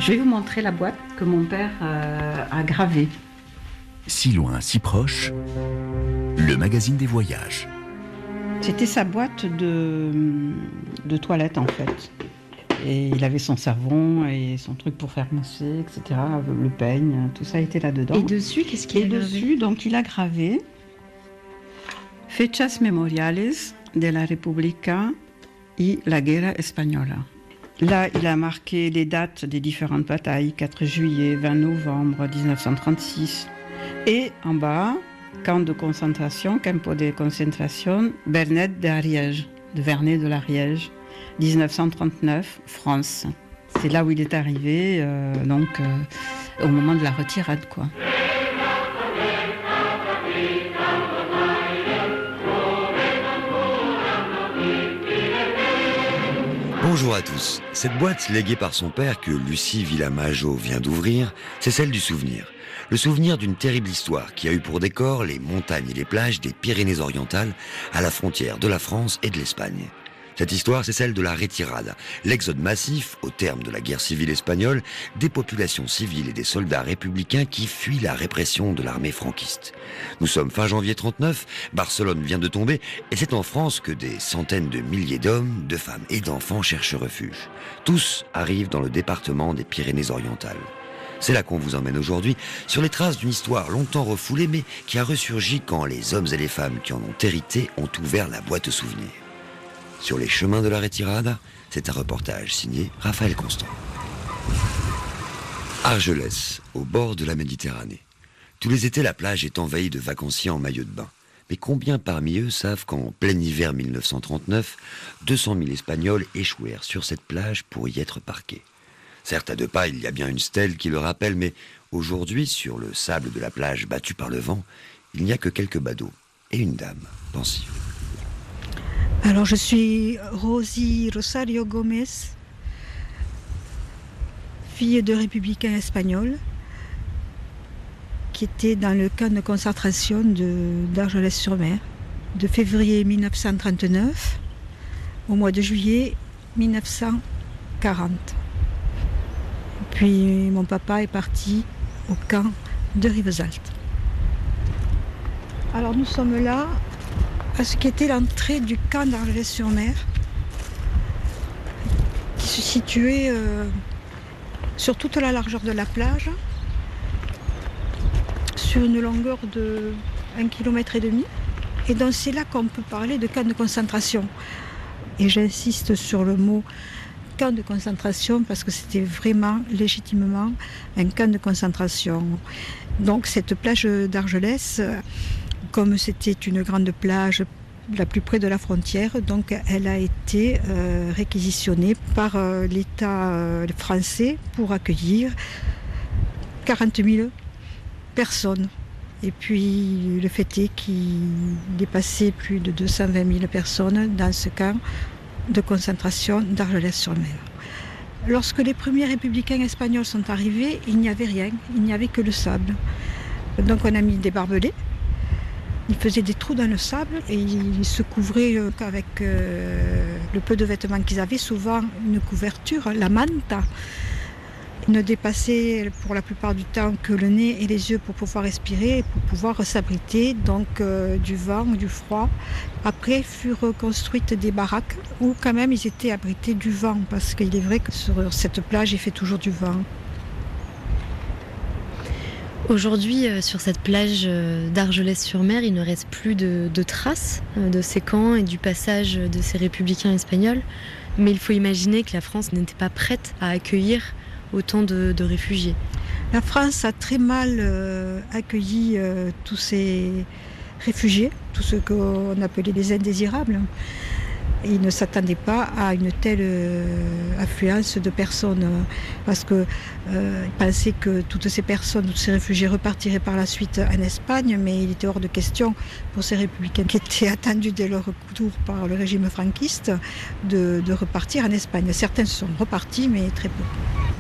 Je vais vous montrer la boîte que mon père a gravée. Si loin, si proche, le magazine des voyages. C'était sa boîte de toilette en fait. Et il avait son savon et son truc pour faire mousser, etc. Le peigne, tout ça était là-dedans. Et dessus, qu'est-ce qu'il a gravé ? Dessus, donc il a gravé Fechas memoriales de la República y la Guerra Española. Là, il a marqué les dates des différentes batailles, 4 juillet, 20 novembre 1936. Et en bas, camp de concentration, Campo de Concentración, Vernet de Ariège, de Vernet de l'Ariège, 1939, France. C'est là où il est arrivé, au moment de la retirade, quoi. Bonjour à tous. Cette boîte léguée par son père que Lucie Villamajo vient d'ouvrir, c'est celle du souvenir. Le souvenir d'une terrible histoire qui a eu pour décor les montagnes et les plages des Pyrénées-Orientales à la frontière de la France et de l'Espagne. Cette histoire, c'est celle de la retirada, l'exode massif, au terme de la guerre civile espagnole, des populations civiles et des soldats républicains qui fuient la répression de l'armée franquiste. Nous sommes fin janvier 39, Barcelone vient de tomber, et c'est en France que des centaines de milliers d'hommes, de femmes et d'enfants cherchent refuge. Tous arrivent dans le département des Pyrénées-Orientales. C'est là qu'on vous emmène aujourd'hui, sur les traces d'une histoire longtemps refoulée, mais qui a ressurgi quand les hommes et les femmes qui en ont hérité ont ouvert la boîte souvenirs. Sur les chemins de la retirada, c'est un reportage signé Raphaël Constant. Argelès, au bord de la Méditerranée. Tous les étés, la plage est envahie de vacanciers en maillot de bain. Mais combien parmi eux savent qu'en plein hiver 1939, 200 000 Espagnols échouèrent sur cette plage pour y être parqués. Certes, à 2 pas, il y a bien une stèle qui le rappelle, mais aujourd'hui, sur le sable de la plage battu par le vent, il n'y a que quelques badauds et une dame pensive. Alors, je suis Rosy Rosario Gomez, fille de républicains espagnols, qui était dans le camp de concentration d'Argelès-sur-Mer, de février 1939 au mois de juillet 1940. Puis mon papa est parti au camp de Rivesaltes. Alors nous sommes là, à ce qui était l'entrée du camp d'Argelès-sur-Mer, qui se situait sur toute la largeur de la plage, sur une longueur de 1,5 km. Et donc c'est là qu'on peut parler de camp de concentration. Et j'insiste sur le mot camp de concentration parce que c'était vraiment légitimement un camp de concentration. Donc cette plage d'Argelès, comme c'était une grande plage la plus près de la frontière, donc elle a été réquisitionnée par l'État français pour accueillir 40 000 personnes. Et puis le fait est qu'il dépassait plus de 220 000 personnes dans ce camp de concentration d'Argelès-sur-Mer. Lorsque les premiers républicains espagnols sont arrivés, il n'y avait rien, il n'y avait que le sable. Donc on a mis des barbelés. Ils faisaient des trous dans le sable et ils se couvraient avec le peu de vêtements qu'ils avaient, souvent une couverture, la manta. Ils ne dépassaient pour la plupart du temps que le nez et les yeux pour pouvoir respirer et pour pouvoir s'abriter donc du vent, du froid. Après furent construites des baraques où quand même ils étaient abrités du vent parce qu'il est vrai que sur cette plage il fait toujours du vent. Aujourd'hui, sur cette plage d'Argelès-sur-Mer, il ne reste plus de traces de ces camps et du passage de ces républicains espagnols. Mais il faut imaginer que la France n'était pas prête à accueillir autant de réfugiés. La France a très mal accueilli tous ces réfugiés, tous ceux qu'on appelait les indésirables. Ils ne s'attendaient pas à une telle affluence de personnes parce qu'ils pensaient que toutes ces personnes, tous ces réfugiés repartiraient par la suite en Espagne, mais il était hors de question pour ces républicains qui étaient attendus dès leur retour par le régime franquiste de repartir en Espagne. Certains sont repartis, mais très peu.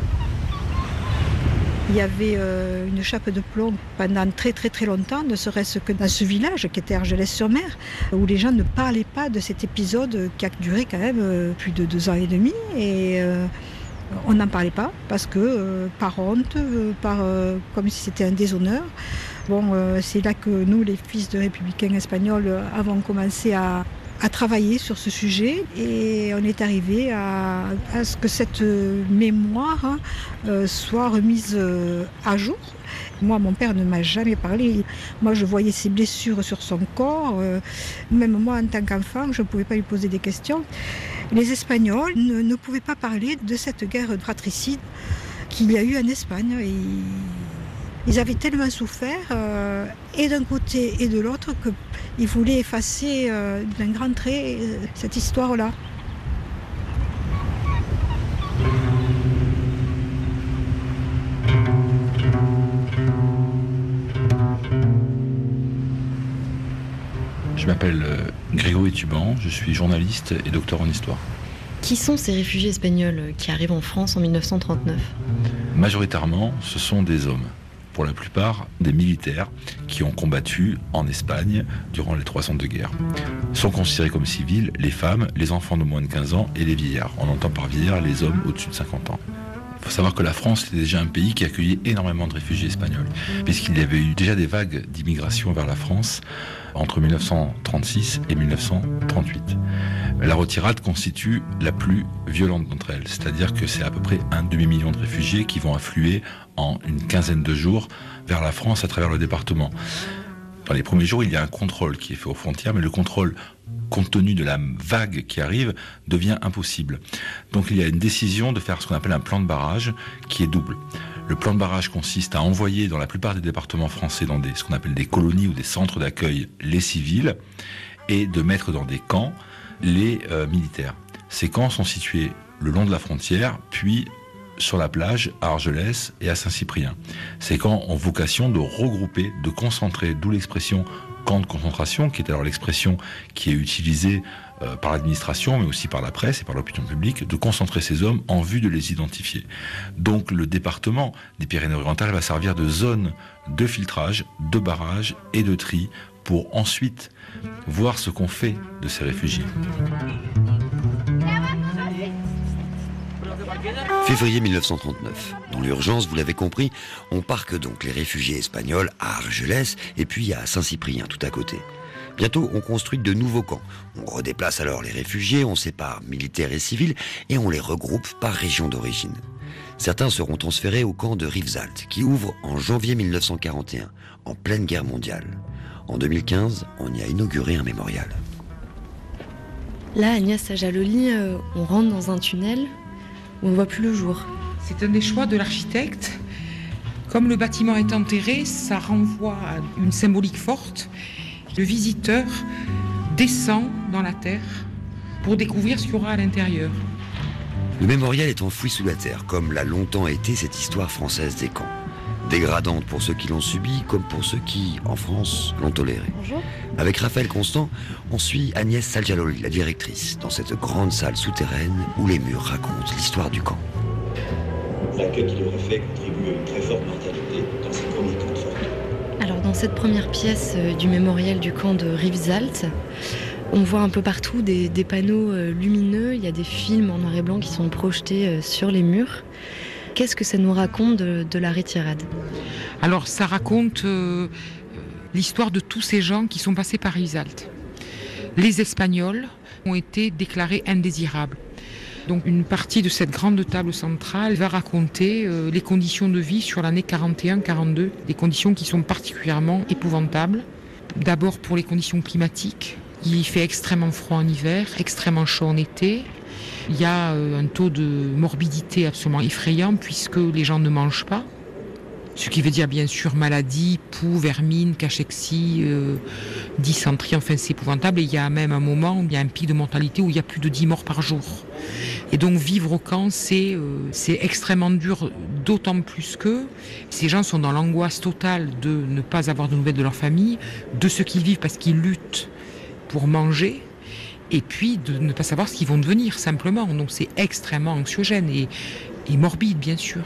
Il y avait une chape de plomb pendant très très très longtemps, ne serait-ce que dans ce village qui était Argelès-sur-Mer, où les gens ne parlaient pas de cet épisode qui a duré quand même plus de 2 ans et demi. Et On n'en parlait pas parce que par honte, comme si c'était un déshonneur. C'est là que nous, les fils de républicains espagnols, avons commencé à travailler sur ce sujet et on est arrivé à ce que cette mémoire soit remise à jour. Moi, mon père ne m'a jamais parlé. Moi, je voyais ses blessures sur son corps. Même moi, en tant qu'enfant, je ne pouvais pas lui poser des questions. Les Espagnols ne pouvaient pas parler de cette guerre fratricide qu'il y a eu en Espagne. Ils avaient tellement souffert, et d'un côté et de l'autre, qu'ils voulaient effacer d'un grand trait cette histoire-là. Je m'appelle Grégory Tuban, je suis journaliste et docteur en histoire. Qui sont ces réfugiés espagnols qui arrivent en France en 1939 ? Majoritairement, ce sont des hommes. Pour la plupart, des militaires qui ont combattu en Espagne durant les 3 ans de guerre. Sont considérés comme civils les femmes, les enfants de moins de 15 ans et les vieillards. On entend par vieillards les hommes au-dessus de 50 ans. Il faut savoir que la France était déjà un pays qui accueillait énormément de réfugiés espagnols, puisqu'il y avait eu déjà des vagues d'immigration vers la France entre 1936 et 1938. La retirade constitue la plus violente d'entre elles, c'est-à-dire que c'est à peu près un demi-million de réfugiés qui vont affluer en une quinzaine de jours vers la France à travers le département. Dans les premiers jours, il y a un contrôle qui est fait aux frontières, mais le contrôle, compte tenu de la vague qui arrive, devient impossible. Donc il y a une décision de faire ce qu'on appelle un plan de barrage qui est double. Le plan de barrage consiste à envoyer dans la plupart des départements français dans ce qu'on appelle des colonies ou des centres d'accueil les civils et de mettre dans des camps les militaires. Ces camps sont situés le long de la frontière, puis sur la plage à Argelès et à Saint-Cyprien. Ces camps ont vocation de regrouper, de concentrer, d'où l'expression camp de concentration, qui est alors l'expression qui est utilisée par l'administration, mais aussi par la presse et par l'opinion publique, de concentrer ces hommes en vue de les identifier. Donc le département des Pyrénées-Orientales va servir de zone de filtrage, de barrage et de tri pour ensuite voir ce qu'on fait de ces réfugiés. Février 1939. Dans l'urgence, vous l'avez compris, on parque donc les réfugiés espagnols à Argelès et puis à Saint-Cyprien, tout à côté. Bientôt, on construit de nouveaux camps. On redéplace alors les réfugiés, on sépare militaires et civils et on les regroupe par région d'origine. Certains seront transférés au camp de Rivesaltes, qui ouvre en janvier 1941, en pleine guerre mondiale. En 2015, on y a inauguré un mémorial. Là, Agnès Sajaloli, on rentre dans un tunnel où on ne voit plus le jour. C'est un des choix de l'architecte. Comme le bâtiment est enterré, ça renvoie à une symbolique forte. Le visiteur descend dans la terre pour découvrir ce qu'il y aura à l'intérieur. Le mémorial est enfoui sous la terre, comme l'a longtemps été cette histoire française des camps. Dégradante pour ceux qui l'ont subi, comme pour ceux qui, en France, l'ont toléré. Bonjour. Avec Raphaël Constant, on suit Agnès Sajaloli, la directrice, dans cette grande salle souterraine où les murs racontent l'histoire du camp. L'accueil qu'il aurait fait contribue à une très forte mortalité dans ces premiers camps de Fortune. Alors dans cette première pièce du mémorial du camp de Rivesaltes, on voit un peu partout des panneaux lumineux, il y a des films en noir et blanc qui sont projetés sur les murs. Qu'est-ce que ça nous raconte de la retirade ? Alors ça raconte l'histoire de tous ces gens qui sont passés par Rivesaltes. Les Espagnols ont été déclarés indésirables. Donc une partie de cette grande table centrale va raconter les conditions de vie sur l'année 41-42, des conditions qui sont particulièrement épouvantables. D'abord pour les conditions climatiques, il fait extrêmement froid en hiver, extrêmement chaud en été. Il y a un taux de morbidité absolument effrayant puisque les gens ne mangent pas. Ce qui veut dire bien sûr maladies, poux, vermine, cachexie, dysenterie, enfin c'est épouvantable. Et il y a même un moment où il y a un pic de mortalité où il y a plus de 10 morts par jour. Et donc vivre au camp, c'est extrêmement dur, d'autant plus que ces gens sont dans l'angoisse totale de ne pas avoir de nouvelles de leur famille, de ce qu'ils vivent parce qu'ils luttent pour manger, et puis de ne pas savoir ce qu'ils vont devenir simplement. Donc c'est extrêmement anxiogène et morbide bien sûr.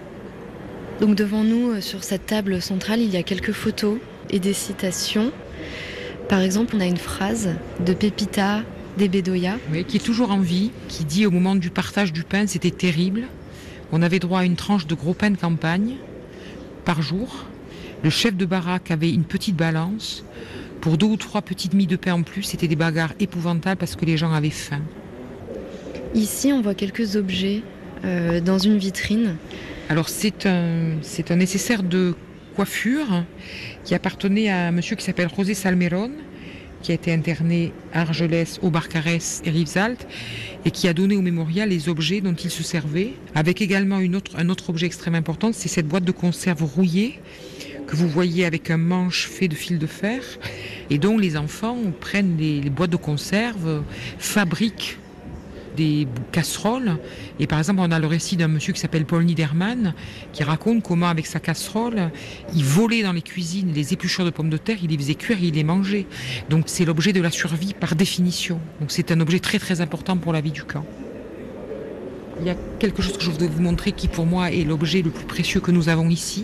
Donc devant nous, sur cette table centrale, il y a quelques photos et des citations. Par exemple, on a une phrase de Pepita de Bedoya. Oui, qui est toujours en vie, qui dit au moment du partage du pain, c'était terrible. On avait droit à une tranche de gros pain de campagne par jour. Le chef de baraque avait une petite balance. Pour 2 ou 3 petites miettes de pain en plus, c'était des bagarres épouvantables parce que les gens avaient faim. Ici, on voit quelques objets dans une vitrine. Alors c'est un nécessaire de coiffure qui appartenait à un monsieur qui s'appelle José Salmerón, qui a été interné à Argelès, au Barcarès et Rivesaltes, et qui a donné au mémorial les objets dont il se servait, avec également un autre objet extrêmement important, c'est cette boîte de conserve rouillée que vous voyez avec un manche fait de fil de fer, et dont les enfants prennent les boîtes de conserve, fabriquent des casseroles. Et par exemple, on a le récit d'un monsieur qui s'appelle Paul Niedermann, qui raconte comment, avec sa casserole, il volait dans les cuisines les épluchures de pommes de terre, il les faisait cuire et il les mangeait. Donc c'est l'objet de la survie par définition. Donc c'est un objet très très important pour la vie du camp. Il y a quelque chose que je voudrais vous montrer qui pour moi est l'objet le plus précieux que nous avons ici.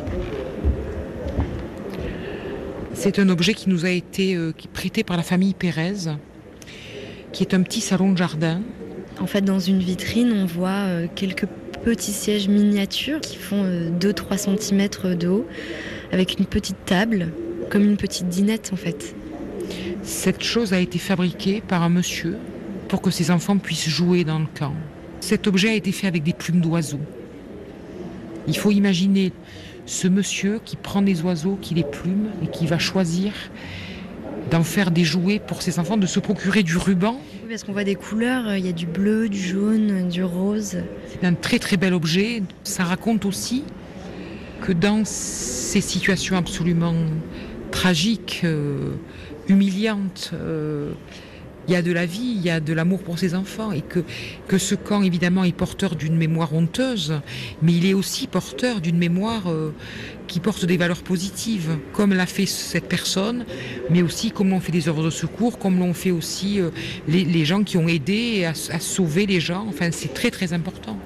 C'est un objet qui nous a été prêté par la famille Pérez, qui est un petit salon de jardin. En fait, dans une vitrine, on voit quelques petits sièges miniatures qui font 2-3 cm de haut, avec une petite table, comme une petite dinette en fait. Cette chose a été fabriquée par un monsieur pour que ses enfants puissent jouer dans le camp. Cet objet a été fait avec des plumes d'oiseaux. Il faut imaginer ce monsieur qui prend des oiseaux, qui les plume et qui va choisir d'en faire des jouets pour ses enfants, de se procurer du ruban. Oui, parce qu'on voit des couleurs, il y a du bleu, du jaune, du rose. C'est un très très bel objet. Ça raconte aussi que dans ces situations absolument tragiques, humiliantes, il y a de la vie, il y a de l'amour pour ses enfants, et que ce camp évidemment est porteur d'une mémoire honteuse, mais il est aussi porteur d'une mémoire qui porte des valeurs positives, comme l'a fait cette personne, mais aussi comme l'ont fait des œuvres de secours, comme l'ont fait aussi les gens qui ont aidé à sauver les gens. Enfin, c'est très très important.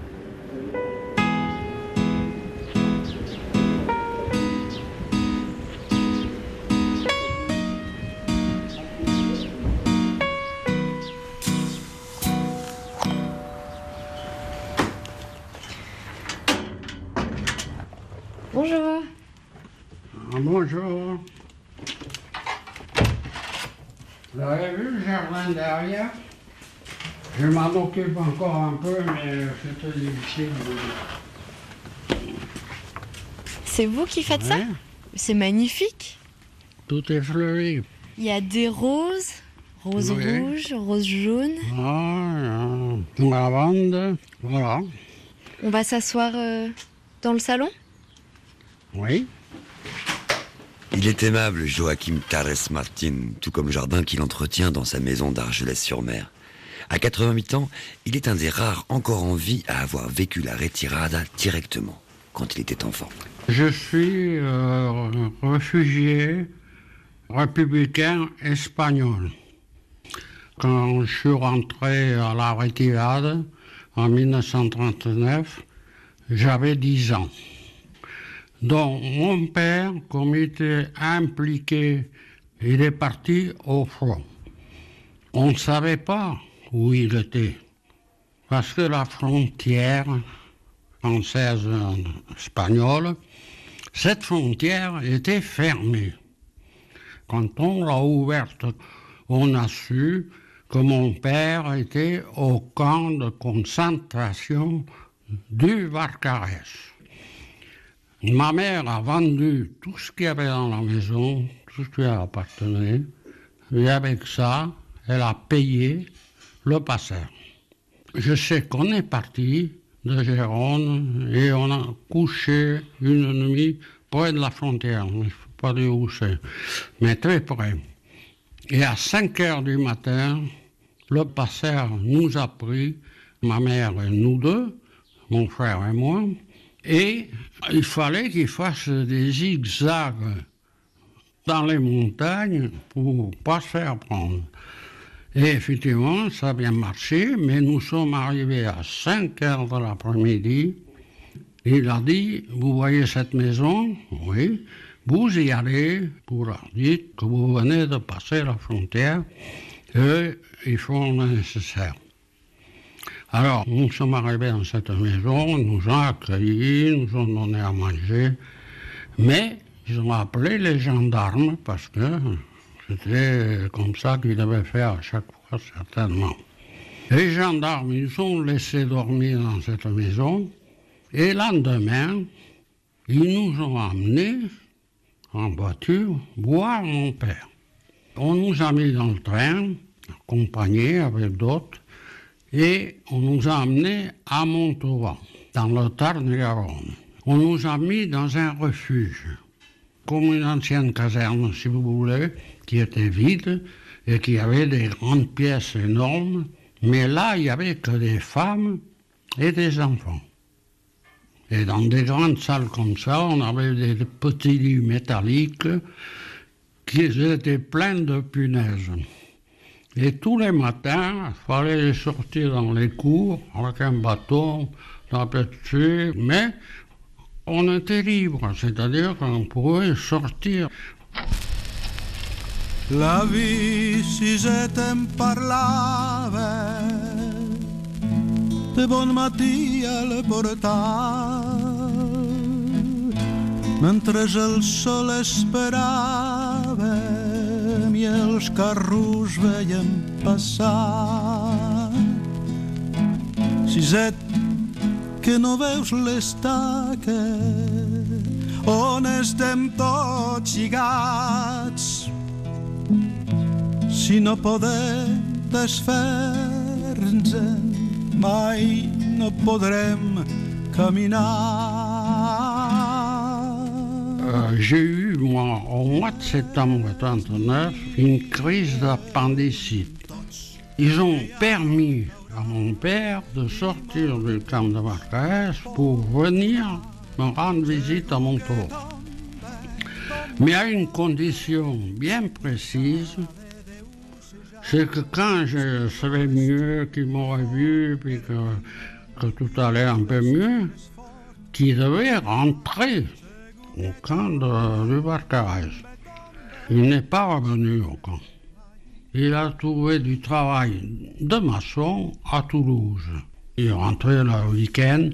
Bonjour. Bonjour. Vous avez vu le jardin derrière? Je m'en occupe encore un peu, mais c'était difficile. C'est vous qui faites ça? C'est magnifique. Tout est fleuri. Il y a des roses, roses rouges, roses jaunes. Lavande, voilà. On va s'asseoir dans le salon? Oui. Il est aimable, Joachim Tarres Martin, tout comme le jardin qu'il entretient dans sa maison d'Argelès-sur-Mer. À 88 ans, il est un des rares encore en vie à avoir vécu la retirada directement, quand il était enfant. Je suis réfugié républicain espagnol. Quand je suis rentré à la retirada en 1939, j'avais 10 ans. Donc mon père, comme il était impliqué, il est parti au front. On ne savait pas où il était, parce que la frontière française-espagnole, cette frontière était fermée. Quand on l'a ouverte, on a su que mon père était au camp de concentration du Barcarès. Ma mère a vendu tout ce qu'il y avait dans la maison, tout ce qui lui appartenait, et avec ça, elle a payé le passeur. Je sais qu'on est parti de Gérone et on a couché une nuit près de la frontière, je ne sais pas dire où c'est, mais très près. Et à 5 heures du matin, le passeur nous a pris, ma mère et nous deux, mon frère et moi, et il fallait qu'il fasse des zigzags dans les montagnes pour ne pas se faire prendre. Et effectivement, ça a bien marché, mais nous sommes arrivés à 5 heures de l'après-midi. Il a dit, vous voyez cette maison? Oui. Vous y allez pour leur dire que vous venez de passer la frontière et ils font le nécessaire. Alors, nous sommes arrivés dans cette maison, ils nous ont accueillis, nous ont donné à manger, mais ils ont appelé les gendarmes parce que c'était comme ça qu'ils devaient faire à chaque fois, certainement. Les gendarmes, ils ont laissé dormir dans cette maison, et le lendemain, ils nous ont amenés en voiture voir mon père. On nous a mis dans le train, accompagnés avec d'autres, et on nous a amenés à Montauban, dans le Tarn-et-Garonne. On nous a mis dans un refuge, comme une ancienne caserne, si vous voulez, qui était vide et qui avait des grandes pièces énormes. Mais là, il n'y avait que des femmes et des enfants. Et dans des grandes salles comme ça, on avait des petits lits métalliques qui étaient pleins de punaises. Et tous les matins, il fallait les sortir dans les cours avec un bâton, taper dessus, mais on était libre, c'est-à-dire qu'on pouvait sortir. La vie, si je t'en parlava, de bon matí al portal, mentre el sol esperava i els carros veiem passar. Siset, que no veus l'estaca on estem tots lligats. Si no podem desfer-nos-en, mai no podrem caminar. J'ai eu, moi, au mois de septembre 1939, une crise d'appendicite. Ils ont permis à mon père de sortir du camp de Marcaès pour venir me rendre visite à Montauban. Mais à une condition bien précise, c'est que quand je savais mieux qu'ils m'auraient vu, puis que tout allait un peu mieux, qu'il devait rentrer au camp du Barcarès. Il n'est pas revenu au camp. Il a trouvé du travail de maçon à Toulouse. Il est rentré le week-end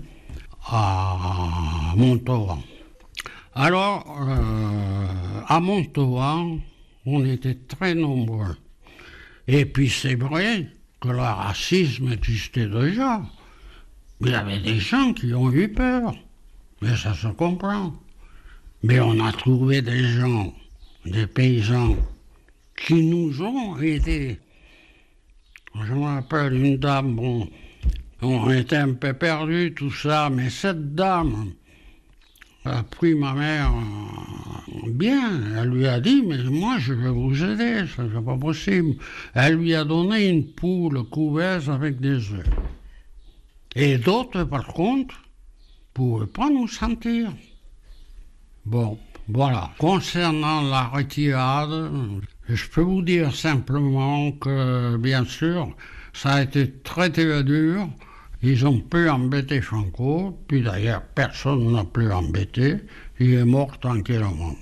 à Montauban. Alors, à Montauban, on était très nombreux. Et puis c'est vrai que le racisme existait déjà. Il y avait des gens qui ont eu peur, mais ça se comprend. Mais on a trouvé des gens, des paysans, qui nous ont aidés. Je me rappelle une dame, bon, on était un peu perdus, tout ça, mais cette dame a pris ma mère bien. Elle lui a dit, mais moi je vais vous aider, ça c'est pas possible. Elle lui a donné une poule couverte avec des œufs. Et d'autres, par contre, ne pouvaient pas nous sentir. Bon, voilà. Concernant la retirade, je peux vous dire simplement que, bien sûr, ça a été très dur. Ils ont pu embêter Franco, puis d'ailleurs, personne n'a pu embêter. Il est mort tranquillement.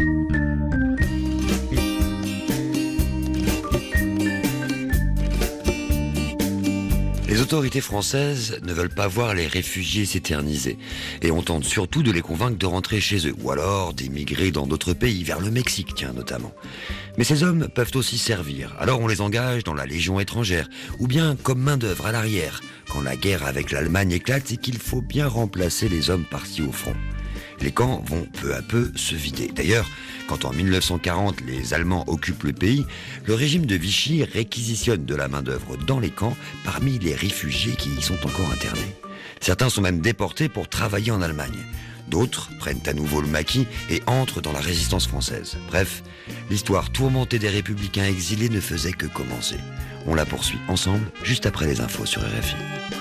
Les autorités françaises ne veulent pas voir les réfugiés s'éterniser et on tente surtout de les convaincre de rentrer chez eux ou alors d'émigrer dans d'autres pays, vers le Mexique tiens notamment. Mais ces hommes peuvent aussi servir, alors on les engage dans la Légion étrangère ou bien comme main-d'œuvre à l'arrière quand la guerre avec l'Allemagne éclate et qu'il faut bien remplacer les hommes partis au front. Les camps vont peu à peu se vider. D'ailleurs, quand en 1940 les Allemands occupent le pays, le régime de Vichy réquisitionne de la main-d'œuvre dans les camps parmi les réfugiés qui y sont encore internés. Certains sont même déportés pour travailler en Allemagne. D'autres prennent à nouveau le maquis et entrent dans la résistance française. Bref, l'histoire tourmentée des républicains exilés ne faisait que commencer. On la poursuit ensemble juste après les infos sur RFI.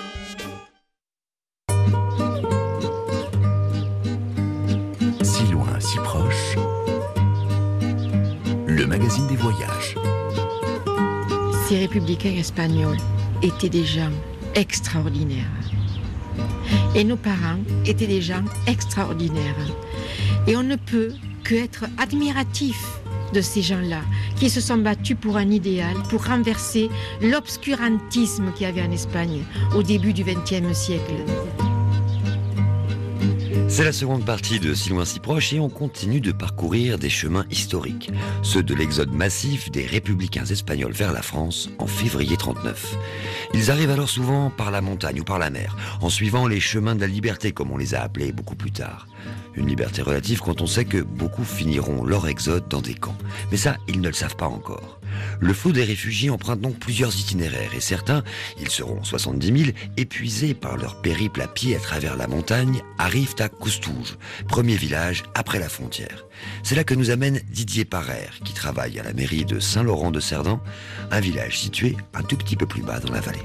Si loin, si proche, le magazine des voyages. Ces républicains espagnols étaient des gens extraordinaires. Et nos parents étaient des gens extraordinaires. Et on ne peut qu'être admiratif de ces gens-là qui se sont battus pour un idéal, pour renverser l'obscurantisme qu'il y avait en Espagne au début du XXe siècle. C'est la seconde partie de Si loin si proche et on continue de parcourir des chemins historiques, ceux de l'exode massif des républicains espagnols vers la France en février 39. Ils arrivent alors souvent par la montagne ou par la mer, en suivant les chemins de la liberté comme on les a appelés beaucoup plus tard. Une liberté relative quand on sait que beaucoup finiront leur exode dans des camps. Mais ça, ils ne le savent pas encore. Le flot des réfugiés emprunte donc plusieurs itinéraires et certains, ils seront 70 000, épuisés par leur périple à pied à travers la montagne, arrivent à Costouge, premier village après la frontière. C'est là que nous amène Didier Parrer, qui travaille à la mairie de Saint-Laurent-de-Cerdan, un village situé un tout petit peu plus bas dans la vallée.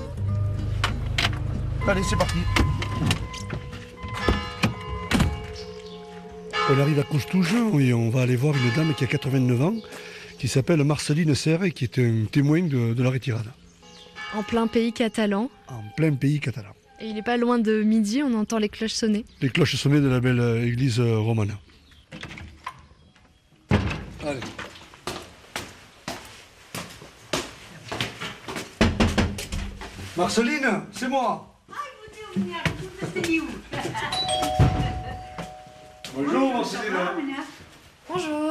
Allez, c'est parti. On arrive à Costouge et on va aller voir une dame qui a 89 ans, qui s'appelle Marceline Serre et qui est un témoin de la retirade. En plein pays catalan. En plein pays catalan. Et il n'est pas loin de midi, on entend les cloches sonner. Les cloches sonner de la belle église romane. Allez. Marceline, c'est moi. Bonjour Marceline. Bonjour.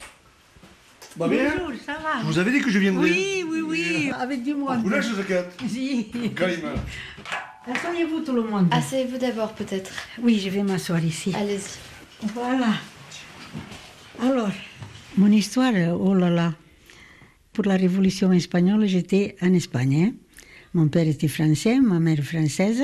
Va bien? Bonjour, ça va? Je vous avais dit que je viendrais. Oui, avec du monde. Vous voulez je zakat? Si. Kalima. Asseyez-vous tout le monde. Asseyez-vous d'abord peut-être. Oui, je vais m'asseoir ici. Allez-y. Voilà. Alors, mon histoire, oh là là. Pour la Révolution espagnole, j'étais en Espagne. Hein. Mon père était français, ma mère française.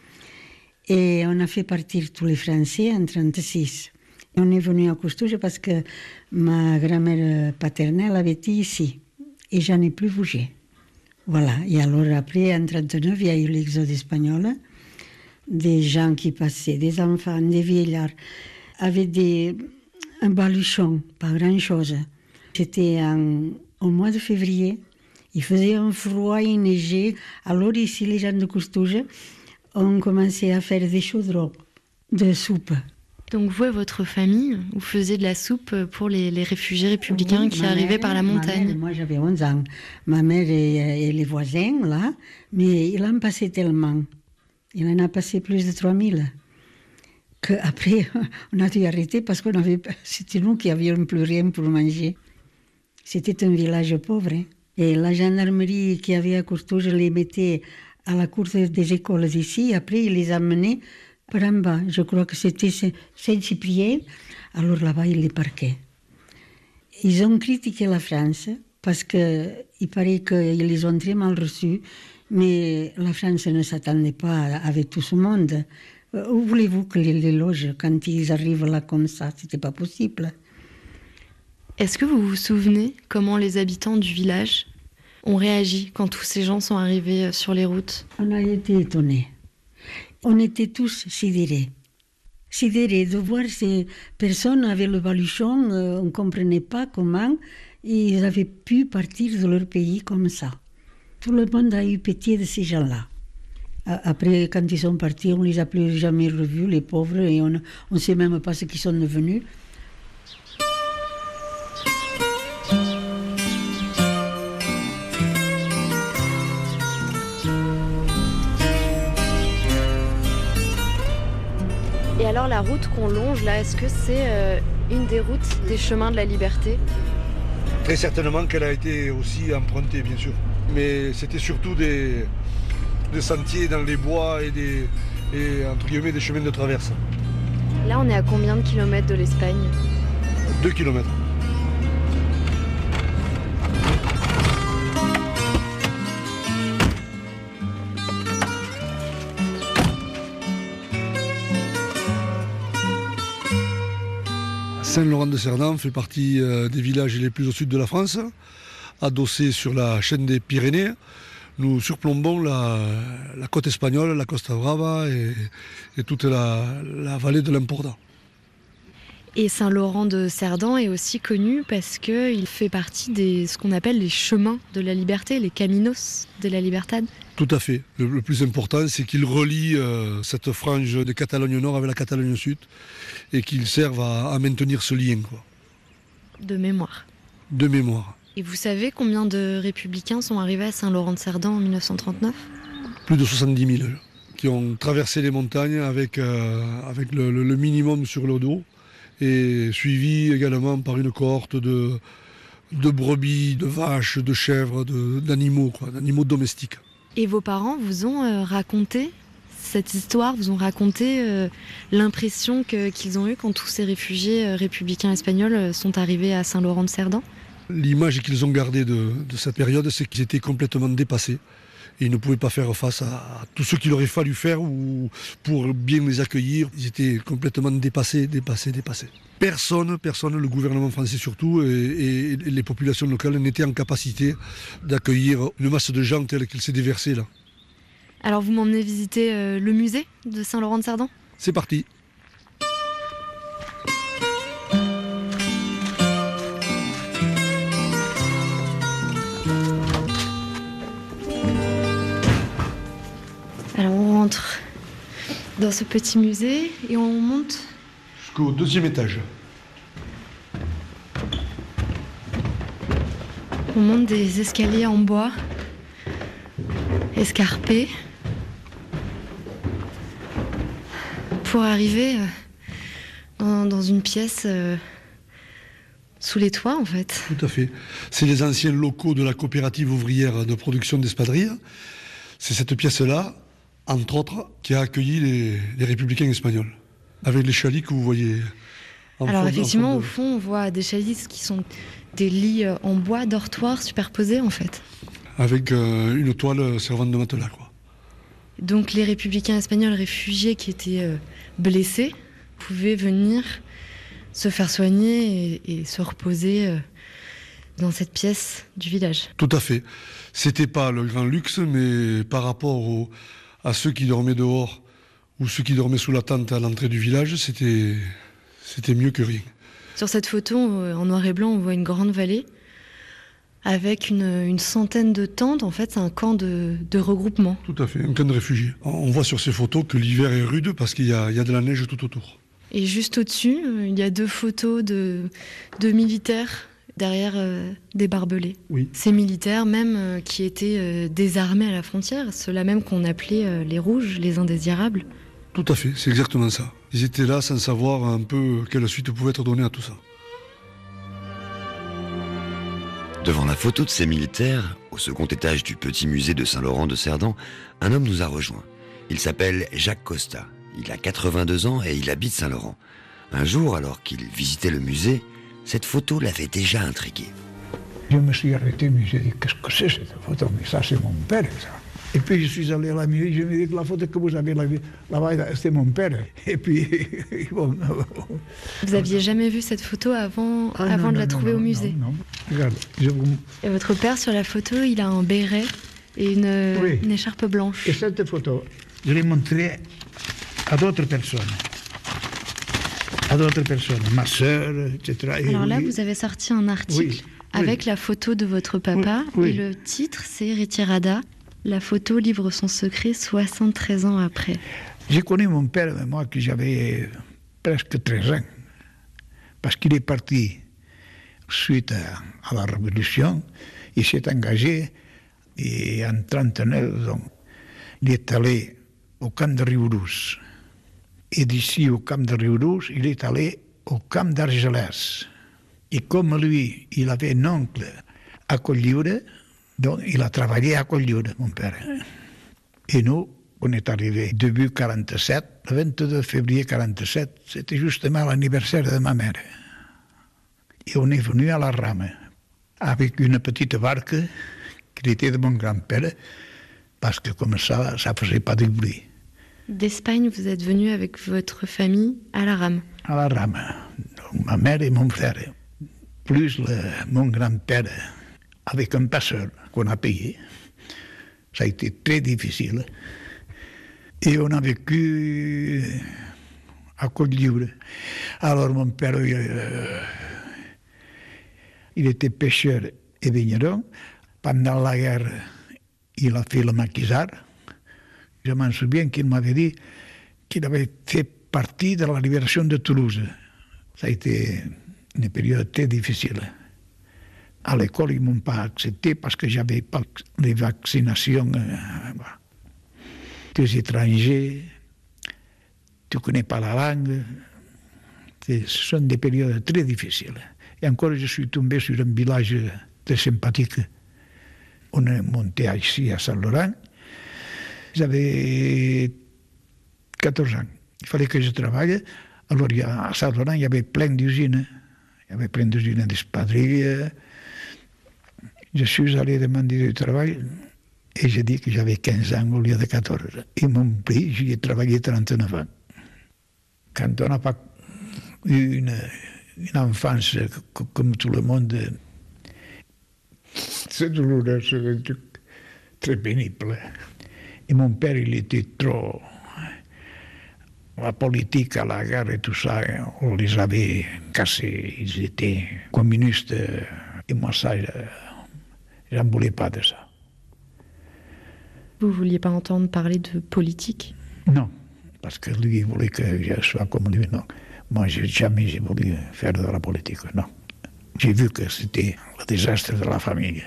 Et on a fait partir tous les Français en 1936. On est venu à Costouge parce que ma grand-mère paternelle avait été ici. Et j'en ai plus bougé. Voilà. Et alors après, en 1939, il y a eu l'exode espagnol. Des gens qui passaient, des enfants, des vieillards, avec un baluchon, pas grand-chose. C'était au mois de février. Il faisait un froid, il neigeait. Alors ici, les gens de Costouge ont commencé à faire des chaudrons de soupe. Donc vous et votre famille, vous faisiez de la soupe pour les réfugiés républicains qui arrivaient par la montagne. Moi j'avais 11 ans. Ma mère et les voisins, là, mais il en passait tellement. Il en a passé plus de 3000. Qu'après, on a dû arrêter parce que c'était nous qui n'avions plus rien pour manger. C'était un village pauvre. Hein. Et la gendarmerie qui avait à Costouge les mettait à la cour des écoles d'ici. Après, ils les amenaient par en bas. Je crois que c'était Saint-Cyprien. Alors là-bas, ils les parquaient. Ils ont critiqué la France parce qu'il paraît qu'ils les ont très mal reçus. Mais la France ne s'attendait pas avec tout ce monde. Où voulez-vous que les loges, quand ils arrivent là comme ça, c'était pas possible. Est-ce que vous vous souvenez comment les habitants du village ont réagi quand tous ces gens sont arrivés sur les routes? On a été étonnés. On était tous sidérés. Sidérés de voir ces personnes avec le baluchon. On ne comprenait pas comment ils avaient pu partir de leur pays comme ça. Tout le monde a eu pitié de ces gens-là. Après, quand ils sont partis, on ne les a plus jamais revus, les pauvres, et on ne sait même pas ce qu'ils sont devenus. Et alors la route qu'on longe là, est-ce que c'est une des routes des chemins de la liberté? Très certainement qu'elle a été aussi empruntée, bien sûr. Mais c'était surtout des sentiers dans les bois et entre guillemets des chemins de traverse. Là, on est à combien de kilomètres de l'Espagne? 2 kilomètres. Saint-Laurent-de-Cerdan fait partie des villages les plus au sud de la France, adossé sur la chaîne des Pyrénées. Nous surplombons la côte espagnole, la Costa Brava et toute la vallée de l'Empordà. Et Saint-Laurent-de-Cerdan est aussi connu parce qu'il fait partie de ce qu'on appelle les chemins de la liberté, les caminos de la libertad. Tout à fait. Le plus important, c'est qu'il relie cette frange de Catalogne Nord avec la Catalogne Sud et qu'il serve à maintenir ce lien, quoi. De mémoire. de mémoire. Et vous savez combien de républicains sont arrivés à Saint-Laurent-de-Cerdan en 1939 ? Plus de 70 000 qui ont traversé les montagnes avec le minimum sur le dos et suivis également par une cohorte de brebis, de vaches, de chèvres, d'animaux domestiques. Et vos parents vous ont raconté cette histoire, vous ont raconté l'impression qu'ils ont eue quand tous ces réfugiés républicains espagnols sont arrivés à Saint-Laurent-de-Cerdan ? L'image qu'ils ont gardée de cette période, c'est qu'ils étaient complètement dépassés. Et ils ne pouvaient pas faire face à tout ce qu'il aurait fallu faire pour bien les accueillir. Ils étaient complètement dépassés. Personne, le gouvernement français surtout, et les populations locales n'étaient en capacité d'accueillir une masse de gens telle qu'elle s'est déversée là. Alors vous m'emmenez visiter le musée de Saint-Laurent-de-Cerdan ? C'est parti. Alors on rentre dans ce petit musée et on monte jusqu'au 2e étage. On monte des escaliers en bois, escarpés, pour arriver dans une pièce sous les toits, en fait. Tout à fait. C'est les anciens locaux de la coopérative ouvrière de production d'espadrilles. C'est cette pièce-là, entre autres, qui a accueilli les républicains espagnols, avec les chalits que vous voyez. Alors effectivement, au fond, on voit des chalits qui sont des lits en bois, dortoirs superposés, en fait. Avec une toile servant de matelas, quoi. Donc les républicains espagnols réfugiés qui étaient blessés pouvaient venir se faire soigner et se reposer dans cette pièce du village. Tout à fait. C'était pas le grand luxe, mais par rapport à ceux qui dormaient dehors ou ceux qui dormaient sous la tente à l'entrée du village, c'était mieux que rien. Sur cette photo, en noir et blanc, on voit une grande vallée avec une centaine de tentes. En fait, c'est un camp de regroupement. Tout à fait, un camp de réfugiés. On voit sur ces photos que l'hiver est rude parce qu'il y a de la neige tout autour. Et juste au-dessus, il y a 2 photos de militaires derrière des barbelés. Oui. Ces militaires même qui étaient désarmés à la frontière, ceux-là même qu'on appelait les rouges, les indésirables. Tout à fait, c'est exactement ça. Ils étaient là sans savoir un peu quelle suite pouvait être donnée à tout ça. Devant la photo de ces militaires, au second étage du petit musée de Saint-Laurent-de-Cerdan, un homme nous a rejoints. Il s'appelle Jacques Costa. Il a 82 ans et il habite Saint-Laurent. Un jour, alors qu'il visitait le musée, cette photo l'avait déjà intrigué. Je me suis arrêté, mais j'ai dit, qu'est-ce que c'est cette photo? Mais ça, c'est mon père, ça. Et puis je suis allé à la mairie, je me dis que la photo que vous avez là-bas, c'est mon père. Et puis, bon... Vous n'aviez jamais vu cette photo avant de la trouver au musée? Non. Regarde, Et votre père, sur la photo, il a un béret et une écharpe blanche. Et cette photo, je l'ai montrée à d'autres personnes. Ma sœur, etc. Alors là, vous avez sorti un article avec la photo de votre papa. Et le titre, c'est Retirada. La photo livre son secret 73 ans après. J'ai connu mon père, moi, que j'avais presque 13 ans. Parce qu'il est parti suite à la Révolution. Il s'est engagé et en 1939, donc, il est allé au camp de Riurousse. Et d'ici au camp de Riurousse, il est allé au camp d'Argelès. Et comme lui, il avait un oncle à Collioure, donc il a travaillé à Collioure, mon père. Et nous, on est arrivés début 47, le 22 février 47, c'était justement l'anniversaire de ma mère. Et on est venu à la rame, avec une petite barque qui était de mon grand-père, parce que comme ça ne faisait pas de bruit. D'Espagne, vous êtes venu avec votre famille à la rame? À la rame. Donc, ma mère et mon frère, plus mon grand-père, avec un passeur qu'on a payé. Ça a été très difficile. Et on a vécu à Collioure. Alors mon père, il était pêcheur et vigneron. Pendant la guerre, il a fait le maquisard. Je m'en souviens qu'il m'avait dit qu'il avait fait partie de la libération de Toulouse. Ça a été une période très difficile. À l'école, ils ne m'ont pas accepté parce que je n'avais pas les vaccinations. Tu es étranger, tu ne connais pas la langue. Ce sont des périodes très difficiles. Et encore, je suis tombé sur un village très sympathique. On est monté ici à Saint-Laurent. J'avais 14 ans. Il fallait que je travaille. Alors, à Saint-Laurent, il y avait plein d'usines. Il y avait plein d'usines d'espadrilles. Je suis allé demander du travail et j'ai dit que j'avais 15 ans au lieu de 14. Ils m'ont pris, j'y ai travaillé 39 ans. Quand on n'a pas eu une enfance comme tout le monde, c'est douloureux, c'est un truc très pénible. Et mon père, il était trop... La politique à la guerre et tout ça, on les avait cassés. Ils étaient communistes. Et moi, ça, je n'en voulais pas de ça. Vous ne vouliez pas entendre parler de politique? Non, parce que lui, il voulait que je sois comme lui. Non. Moi, jamais j'ai voulu faire de la politique, non. J'ai vu que c'était le désastre de la famille.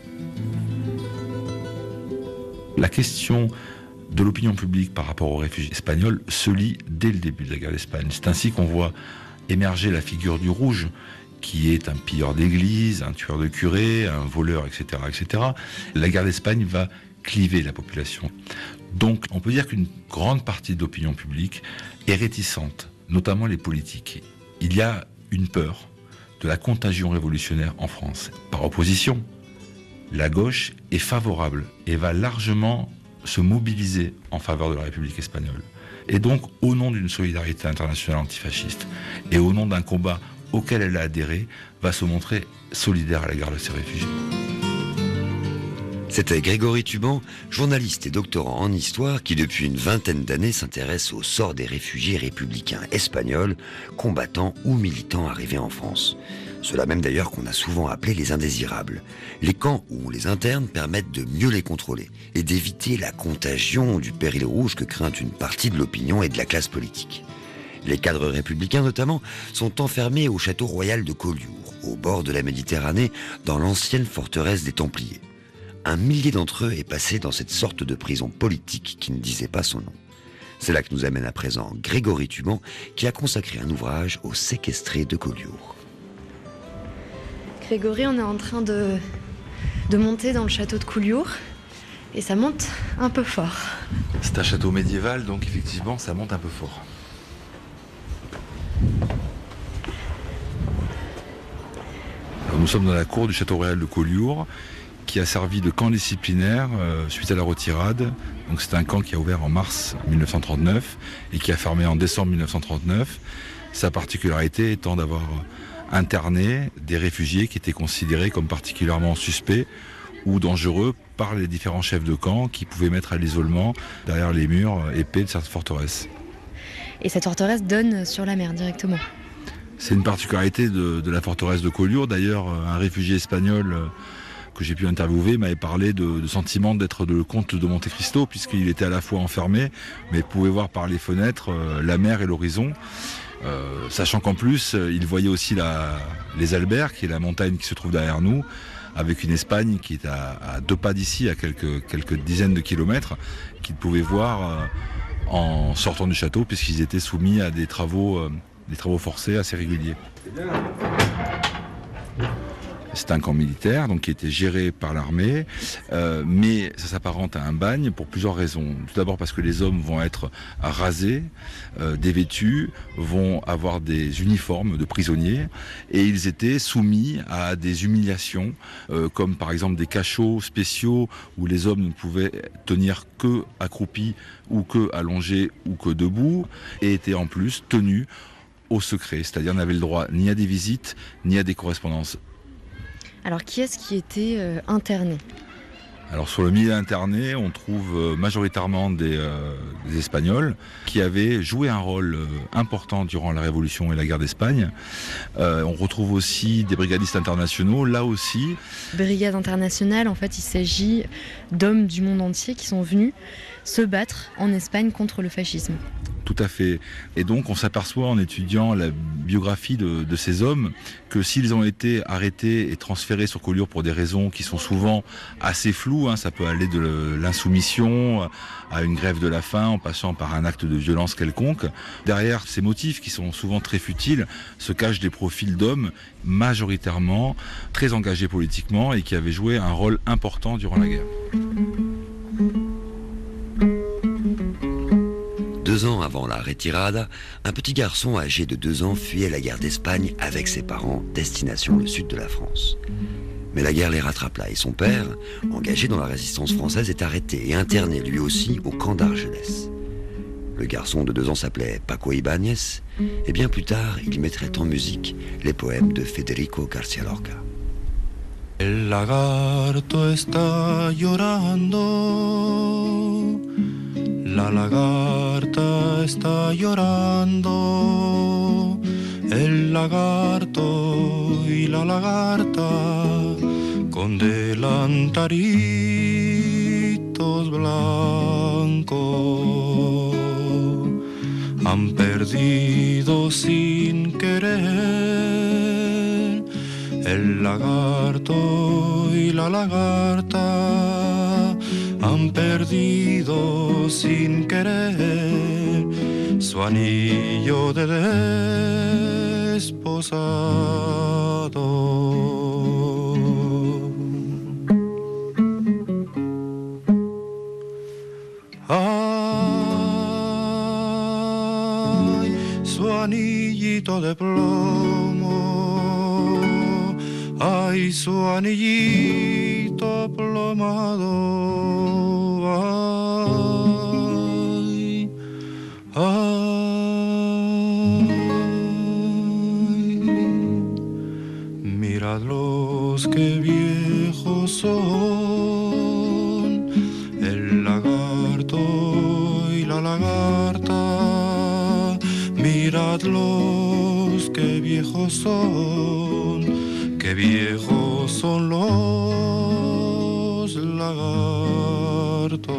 La question de l'opinion publique par rapport aux réfugiés espagnols se lie dès le début de la guerre d'Espagne. C'est ainsi qu'on voit émerger la figure du Rouge, qui est un pilleur d'église, un tueur de curés, un voleur, etc., etc. La guerre d'Espagne va cliver la population. Donc, on peut dire qu'une grande partie de l'opinion publique est réticente, notamment les politiques. Il y a une peur de la contagion révolutionnaire en France. Par opposition, la gauche est favorable et va largement se mobiliser en faveur de la République espagnole. Et donc, au nom d'une solidarité internationale antifasciste et au nom d'un combat auquel elle a adhéré, va se montrer solidaire à l'égard de ces réfugiés. C'était Grégory Tuban, journaliste et doctorant en histoire qui depuis une vingtaine d'années s'intéresse au sort des réfugiés républicains espagnols, combattants ou militants arrivés en France. Ceux-là même d'ailleurs qu'on a souvent appelés les indésirables. Les camps où on les interne permettent de mieux les contrôler et d'éviter la contagion du péril rouge que craint une partie de l'opinion et de la classe politique. Les cadres républicains notamment sont enfermés au château royal de Collioure, au bord de la Méditerranée, dans l'ancienne forteresse des Templiers. 1 millier d'entre eux est passé dans cette sorte de prison politique qui ne disait pas son nom. C'est là que nous amène à présent Grégory Tuban, qui a consacré un ouvrage aux séquestrés de Collioure. Grégory, on est en train de monter dans le château de Collioure, et ça monte un peu fort. C'est un château médiéval, donc effectivement, ça monte un peu fort. Alors, nous sommes dans la cour du château royal de Collioure, qui a servi de camp disciplinaire suite à la retirade. Donc c'est un camp qui a ouvert en mars 1939 et qui a fermé en décembre 1939. Sa particularité étant d'avoir interné des réfugiés qui étaient considérés comme particulièrement suspects ou dangereux par les différents chefs de camp qui pouvaient mettre à l'isolement derrière les murs épais de cette forteresse. Et cette forteresse donne sur la mer directement. C'est une particularité de la forteresse de Collioure. D'ailleurs, un réfugié espagnol que j'ai pu interviewer m'avait parlé de sentiment d'être le comte de Monte Cristo, puisqu'il était à la fois enfermé, mais pouvait voir par les fenêtres la mer et l'horizon. Sachant qu'en plus, il voyait aussi les Albères, qui est la montagne qui se trouve derrière nous, avec une Espagne qui est à 2 pas d'ici, à quelques dizaines de kilomètres, qu'il pouvait voir en sortant du château, puisqu'ils étaient soumis à des travaux forcés assez réguliers. C'est un camp militaire donc, qui était géré par l'armée, mais ça s'apparente à un bagne pour plusieurs raisons. Tout d'abord parce que les hommes vont être rasés, dévêtus, vont avoir des uniformes de prisonniers, et ils étaient soumis à des humiliations, comme par exemple des cachots spéciaux où les hommes ne pouvaient tenir que accroupis ou que allongés ou que debout, et étaient en plus tenus au secret, c'est-à-dire n'avaient le droit ni à des visites ni à des correspondances. Alors, qui est-ce qui était interné ? Alors, sur le milieu interné, on trouve majoritairement des Espagnols qui avaient joué un rôle important durant la Révolution et la guerre d'Espagne. On retrouve aussi des brigadistes internationaux, là aussi. Brigade internationale, en fait, il s'agit d'hommes du monde entier qui sont venus se battre en Espagne contre le fascisme. Tout à fait. Et donc on s'aperçoit en étudiant la biographie de ces hommes que s'ils ont été arrêtés et transférés sur Collioure pour des raisons qui sont souvent assez floues, ça peut aller de l'insoumission à une grève de la faim en passant par un acte de violence quelconque, derrière ces motifs qui sont souvent très futiles se cachent des profils d'hommes majoritairement très engagés politiquement et qui avaient joué un rôle important durant la guerre. 2 ans avant la retirada, un petit garçon âgé de 2 ans fuyait la guerre d'Espagne avec ses parents, destination le sud de la France. Mais la guerre les rattrape là et son père, engagé dans la résistance française, est arrêté et interné lui aussi au camp d'Argelès. Le garçon de 2 ans s'appelait Paco Ibáñez et bien plus tard, il mettrait en musique les poèmes de Federico García Lorca. El lagarto está llorando. La lagarta está llorando, el lagarto y la lagarta con delantaritos blancos han perdido sin querer el lagarto y la lagarta han perdido sin querer su anillo de desposado. Ay, su anillito de plomo, ay, su anillito plomado. Ay, ay, miradlos que viejos son el lagarto y la lagarta. Miradlos que viejos son, que viejos son los lagartos.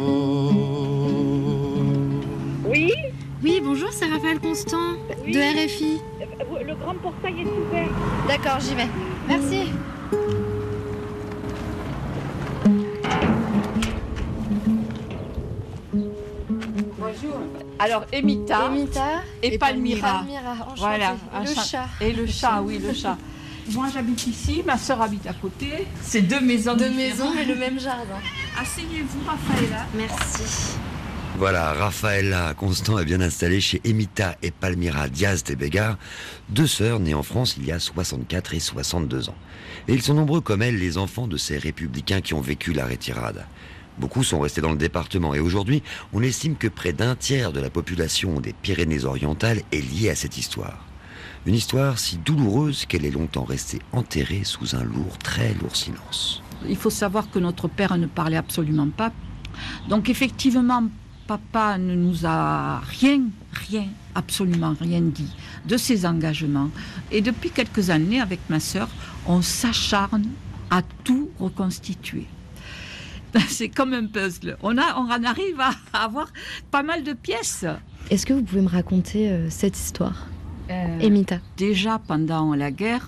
Oui. Oui, bonjour, c'est Raphaël Constant de RFI. Le grand portail est ouvert. D'accord, j'y vais. Merci. Bonjour. Alors, Emita et Palmyra. Voilà, et le chat, oui, le chat. Moi, j'habite ici, ma sœur habite à côté. C'est 2 maisons différentes. 2 maisons et le même jardin. Asseyez-vous, Raphaëla. Merci. Voilà, Rafaela Constant est bien installée chez Emita et Palmyra Diaz de Bégar, 2 sœurs nées en France il y a 64 et 62 ans. Et ils sont nombreux comme elles, les enfants de ces républicains qui ont vécu la retirada. Beaucoup sont restés dans le département et aujourd'hui, on estime que près d'1 tiers de la population des Pyrénées-Orientales est liée à cette histoire. Une histoire si douloureuse qu'elle est longtemps restée enterrée sous un lourd, très lourd silence. Il faut savoir que notre père ne parlait absolument pas. Donc effectivement, papa ne nous a absolument rien dit de ses engagements. Et depuis quelques années, avec ma sœur, on s'acharne à tout reconstituer. C'est comme un puzzle. On en arrive à avoir pas mal de pièces. Est-ce que vous pouvez me raconter cette histoire, Emita? Déjà, pendant la guerre,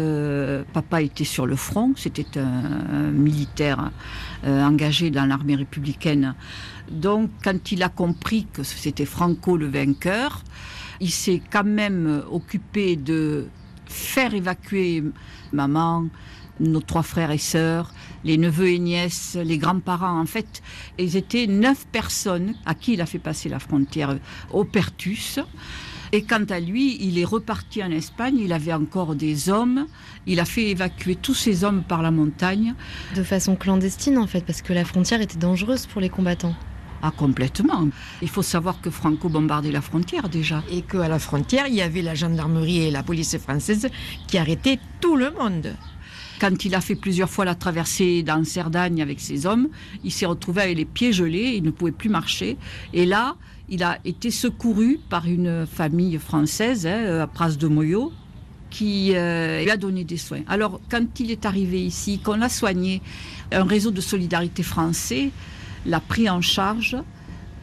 papa était sur le front. C'était un militaire engagé dans l'armée républicaine. Donc, quand il a compris que c'était Franco le vainqueur, il s'est quand même occupé de faire évacuer maman, nos 3 frères et sœurs, les neveux et nièces, les grands-parents. En fait, ils étaient 9 personnes à qui il a fait passer la frontière au Pertus. Et quant à lui, il est reparti en Espagne, il avait encore des hommes, il a fait évacuer tous ces hommes par la montagne. De façon clandestine en fait, parce que la frontière était dangereuse pour les combattants. Ah, complètement. Il faut savoir que Franco bombardait la frontière déjà. Et qu'à la frontière, il y avait la gendarmerie et la police française qui arrêtaient tout le monde. Quand il a fait plusieurs fois la traversée dans Cerdagne avec ses hommes, il s'est retrouvé avec les pieds gelés, il ne pouvait plus marcher. Et là, il a été secouru par une famille française, à Pras de Moyo, qui lui a donné des soins. Alors, quand il est arrivé ici, qu'on l'a soigné, un réseau de solidarité français l'a pris en charge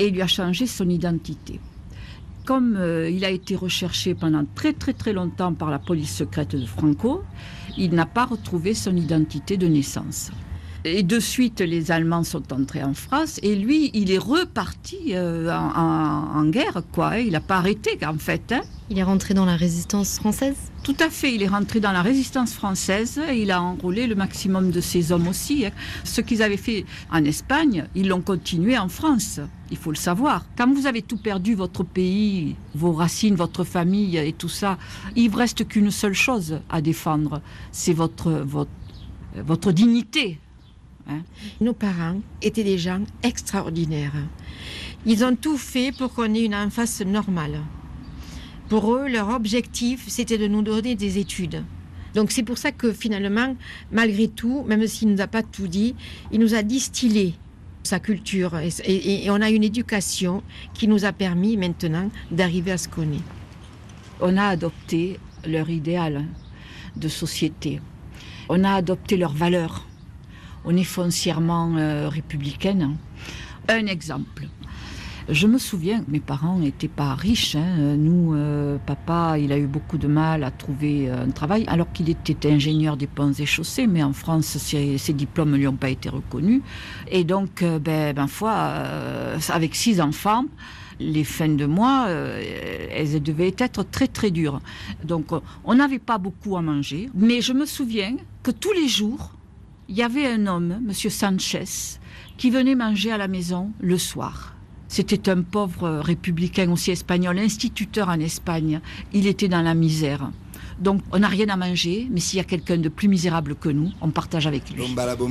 et il lui a changé son identité. Comme il a été recherché pendant très très très longtemps par la police secrète de Franco, il n'a pas retrouvé son identité de naissance. Et de suite, les Allemands sont entrés en France et lui, il est reparti en guerre, quoi. Il n'a pas arrêté, en fait. Il est rentré dans la résistance française ? Tout à fait, il est rentré dans la résistance française et il a enrôlé le maximum de ses hommes aussi. Ce qu'ils avaient fait en Espagne, ils l'ont continué en France. Il faut le savoir. Quand vous avez tout perdu, votre pays, vos racines, votre famille et tout ça, il ne vous reste qu'une seule chose à défendre, c'est votre dignité. Nos parents étaient des gens extraordinaires. Ils ont tout fait pour qu'on ait une enfance normale. Pour eux, leur objectif, c'était de nous donner des études. Donc c'est pour ça que finalement, malgré tout, même s'il ne nous a pas tout dit, il nous a distillé sa culture. Et on a une éducation qui nous a permis maintenant d'arriver à ce qu'on est. On a adopté leur idéal de société. On a adopté leurs valeurs. On est foncièrement républicaine. Un exemple. Je me souviens que mes parents n'étaient pas riches. Nous, papa, il a eu beaucoup de mal à trouver un travail, alors qu'il était ingénieur des ponts et chaussées, mais en France, ses diplômes ne lui ont pas été reconnus. Et donc, ma foi, avec 6 enfants, les fins de mois, elles devaient être très très dures. Donc, on n'avait pas beaucoup à manger, mais je me souviens que tous les jours, il y avait un homme, Monsieur Sanchez, qui venait manger à la maison le soir. C'était un pauvre républicain aussi espagnol, instituteur en Espagne. Il était dans la misère. Donc, on n'a rien à manger, mais s'il y a quelqu'un de plus misérable que nous, on partage avec lui.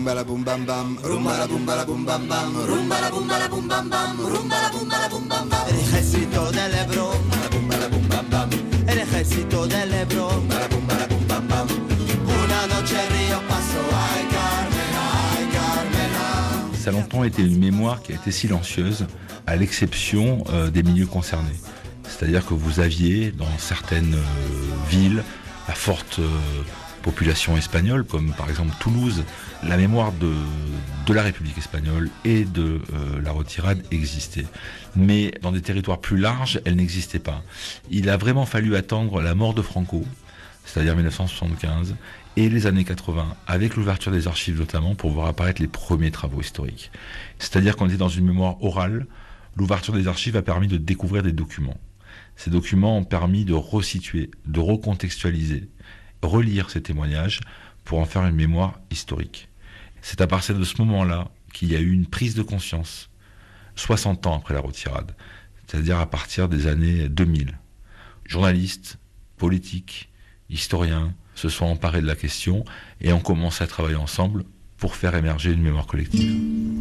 Ça a longtemps été une mémoire qui a été silencieuse, à l'exception des milieux concernés. C'est-à-dire que vous aviez dans certaines villes la forte population espagnole, comme par exemple Toulouse, la mémoire de la République espagnole et de la retirade existait. Mais dans des territoires plus larges, elle n'existait pas. Il a vraiment fallu attendre la mort de Franco, c'est-à-dire 1975, et les années 80, avec l'ouverture des archives notamment, pour voir apparaître les premiers travaux historiques. C'est-à-dire qu'on était dans une mémoire orale, l'ouverture des archives a permis de découvrir des documents. Ces documents ont permis de resituer, de recontextualiser, relire ces témoignages pour en faire une mémoire historique. C'est à partir de ce moment-là qu'il y a eu une prise de conscience, 60 ans après la retirade, c'est-à-dire à partir des années 2000. Journalistes, politiques, historiens se sont emparés de la question et ont commencé à travailler ensemble pour faire émerger une mémoire collective.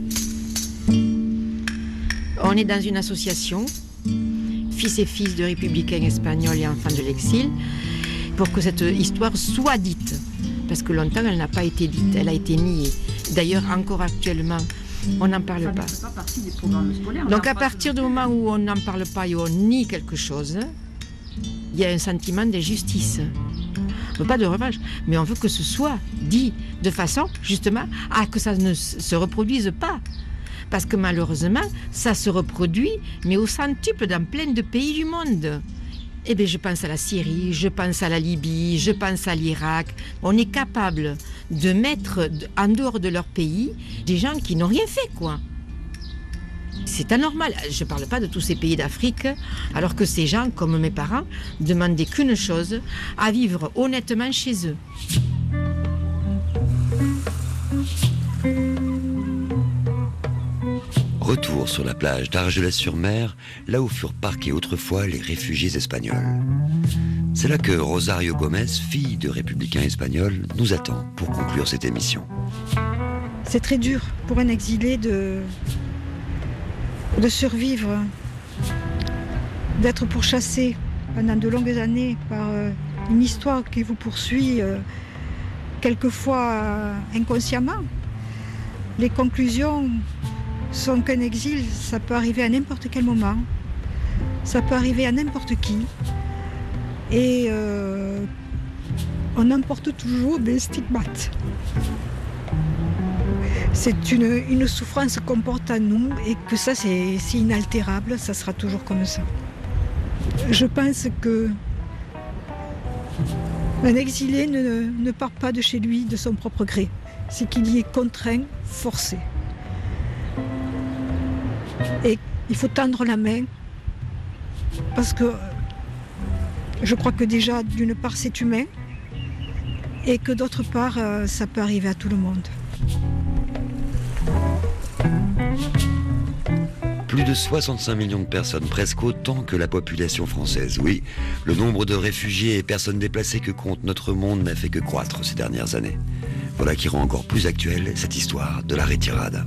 On est dans une association, fils et fils de républicains espagnols et enfants de l'exil, pour que cette histoire soit dite. Parce que longtemps, elle n'a pas été dite, elle a été niée. D'ailleurs, encore actuellement, on n'en parle pas. Ça ne fait pas partie des programmes scolaires. Donc à partir du moment où on n'en parle pas et on nie quelque chose, il y a un sentiment d'injustice. On ne veut pas de revanche, mais on veut que ce soit dit de façon, justement, à que ça ne se reproduise pas. Parce que malheureusement, ça se reproduit, mais au centuple dans plein de pays du monde. Eh bien, je pense à la Syrie, je pense à la Libye, je pense à l'Irak. On est capable de mettre en dehors de leur pays des gens qui n'ont rien fait, quoi. C'est anormal. Je ne parle pas de tous ces pays d'Afrique, alors que ces gens, comme mes parents, demandaient qu'une chose, à vivre honnêtement chez eux. Retour sur la plage d'Argelès-sur-Mer, là où furent parqués autrefois les réfugiés espagnols. C'est là que Rosario Gomez, fille de républicains espagnols, nous attend pour conclure cette émission. C'est très dur pour un exilé de survivre, d'être pourchassé pendant de longues années par une histoire qui vous poursuit quelquefois inconsciemment. Les conclusions sont qu'un exil, ça peut arriver à n'importe quel moment, ça peut arriver à n'importe qui, et on emporte toujours des stigmates. c'est une souffrance qu'on porte en nous et que ça, c'est inaltérable, ça sera toujours comme ça. Je pense que un exilé ne part pas de chez lui de son propre gré. C'est qu'il y est contraint, forcé. Et il faut tendre la main parce que je crois que déjà, d'une part, c'est humain et que d'autre part, ça peut arriver à tout le monde. Plus de 65 millions de personnes, presque autant que la population française. Oui, le nombre de réfugiés et personnes déplacées que compte notre monde n'a fait que croître ces dernières années. Voilà qui rend encore plus actuelle cette histoire de la retirada.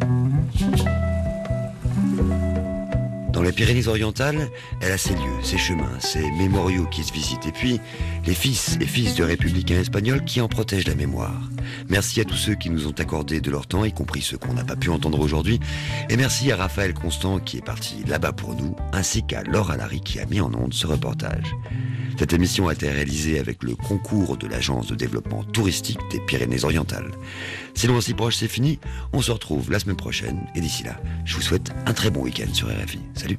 Dans les Pyrénées-Orientales, elle a ses lieux, ses chemins, ses mémoriaux qui se visitent. Et puis, les fils et fils de républicains espagnols qui en protègent la mémoire. Merci à tous ceux qui nous ont accordé de leur temps, y compris ceux qu'on n'a pas pu entendre aujourd'hui. Et merci à Raphaël Constant qui est parti là-bas pour nous, ainsi qu'à Laure Alary qui a mis en onde ce reportage. Cette émission a été réalisée avec le concours de l'Agence de développement touristique des Pyrénées-Orientales. Si loin si proche, c'est fini. On se retrouve la semaine prochaine. Et d'ici là, je vous souhaite un très bon week-end sur RFI. Salut.